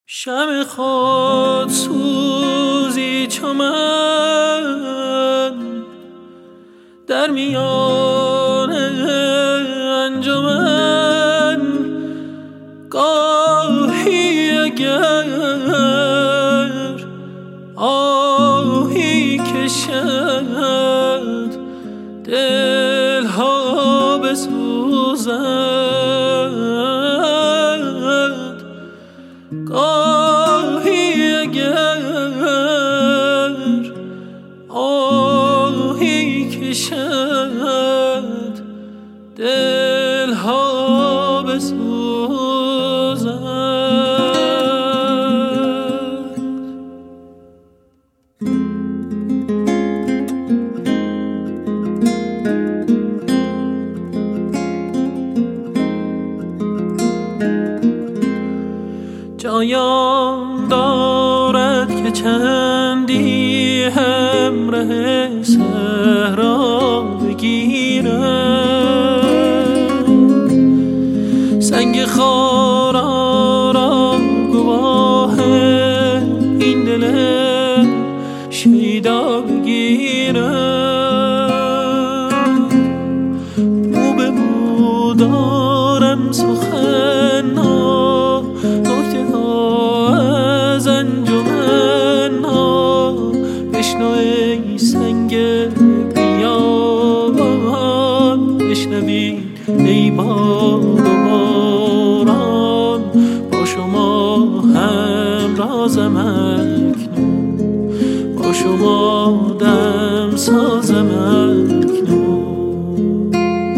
شمع خود سوزی چو من در میان انجمن، گاهی اگر آهی کشد دلها بسوزد، گاهی اگر آهی کشد دلها بسوزد. جایان دارد که چندی همراه صحرا بگیرم، سنگ خارا را گواه این دل شیدا بگیرم، مو به مو دارم سخن ها، نکته ها از انجمن ها، بشنو ای سنگ بیابان، بشنوید ای باد و باران، با شما همرازم اکنون، با شما دم سازم اکنون.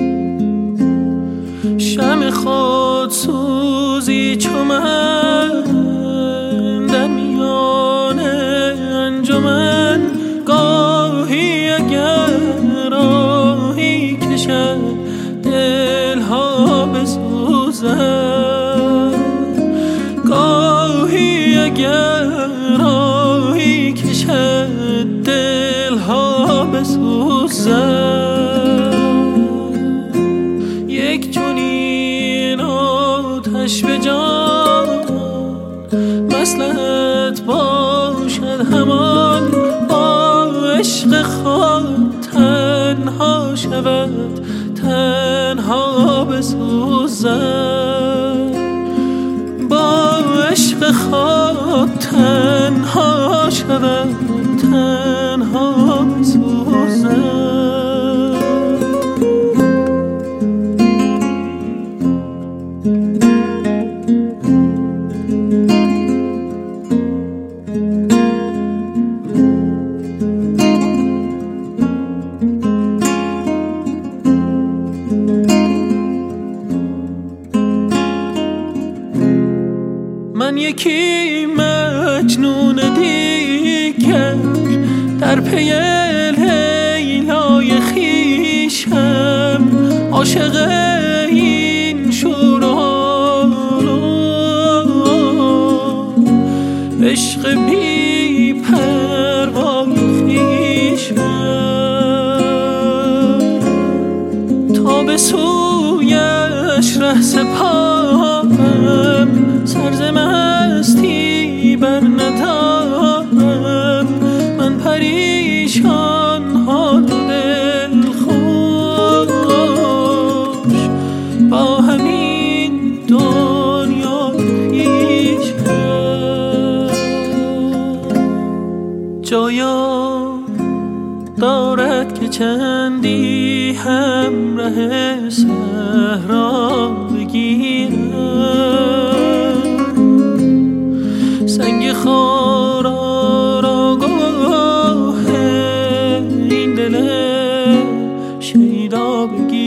شمع خود سوزی چو من در میان انجمن، گاهی اگر آهی کشد دلها بسوزد، گاهی اگر آهی کشد دلها بسوزد. یک چنین آتش به جان مصلحت باشد همان، با عشق خود تنها شود تنها بسوزد، با عشق خود تنها شود تنها بسوزد. من یکی مجنون دیگر در پی لیلای خویشم، عاشق این شور و عشق بی پروای خویشم، تا به سویش ره سپارم سرز مستی بر ندارم، من پریشان حال و دل خوش با همین دنیا پیشم. جایا دارد که چندی همراه صحرا بگیرم، سنگ خارا را گواه این دل شیدا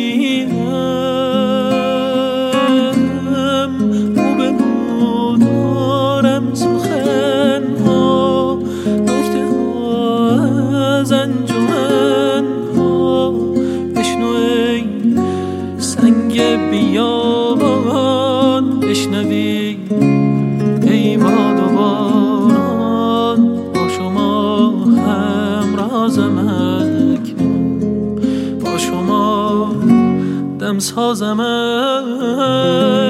بگیرم، مو به مو دارم سخن ها، نکته ها از انجمن ها، بشنو ای سنگ بیابان، بشنوی ای باد و باران، با شما همرازم اکنون، با شما دم سازم